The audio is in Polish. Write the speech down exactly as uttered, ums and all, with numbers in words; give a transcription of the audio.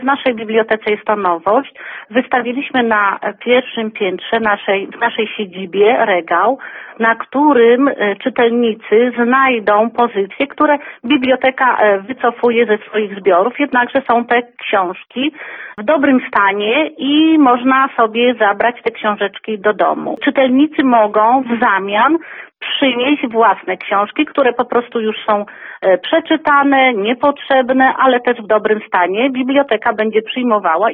W naszej bibliotece jest to nowość. Wystawiliśmy na pierwszym piętrze naszej, w naszej siedzibie regał, na którym czytelnicy znajdą pozycje, które biblioteka wycofuje ze swoich zbiorów, jednakże są te książki w dobrym stanie i można sobie zabrać te książeczki do domu. Czytelnicy mogą w zamian przynieść własne książki, które po prostu już są przeczytane, niepotrzebne, ale też w dobrym stanie. Biblioteka będzie przyjmowała